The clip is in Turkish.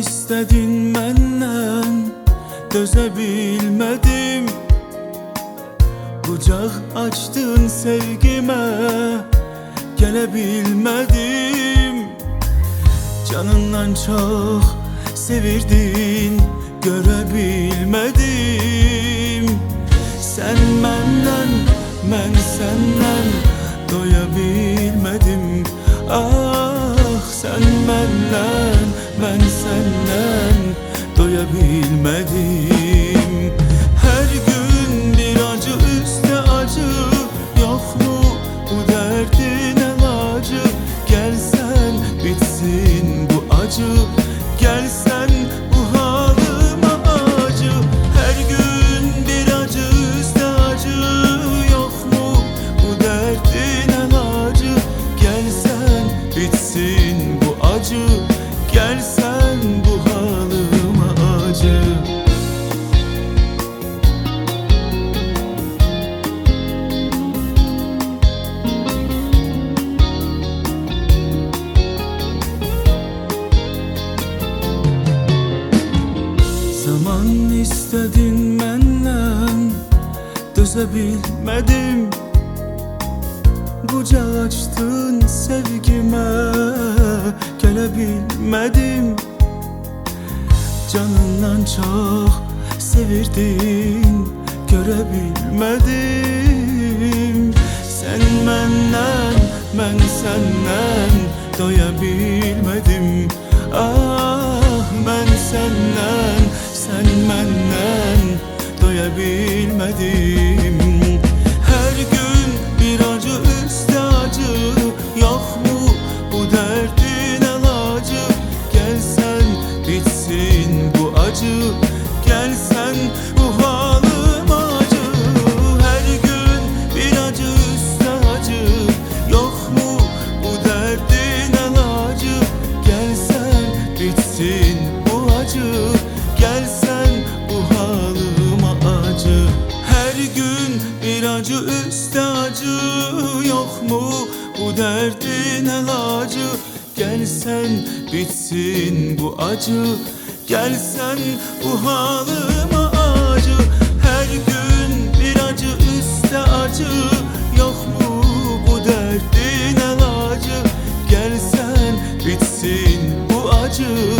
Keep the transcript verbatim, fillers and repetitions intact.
istedin menden, dözebilmedim. Kucak açtın sevgime, gelebilmedim. Canından çok sevirdin, görebilmedim. Sen menden, ben senden doyabilmedim. Ah, sen benden, ben senden doyabilmedim. Her gün bir acı üstüne acı, yok mu bu derdin ilacı? Gelsen bitsin bu acı, gelsen bu halıma acı. Her gün bir acı üstüne acı, yok mu bu derdin ilacı? Gelsen bitsin bu acı, gelsen bu halıma acı. Zaman istedin menden, dözebilmedim. Kucak açtın sevgime, gelebilmedim. Canından çok sevirdin, görebilmedim. Sen benden, ben senden doyabilmedim. Ah, ben senden, sen benden doyabilmedim. Her gün bir acı üstü acı, yok mu bu derdin ilacı? Gelsen bitsin bu acı, gelsen bu halim acı. Her gün bir acı üstü acı, yok mu bu derdin ilacı? Gelsen bitsin bu acı, gelsen bu halıma acı. Her gün bir acı üstü acı, yok mu bu derdin ilacı? Gelsen bitsin bu acı, gelsen bu halıma acı. Her gün bir acı üstü acı, yok mu bu derdin ilacı? Gelsen bitsin bu acı,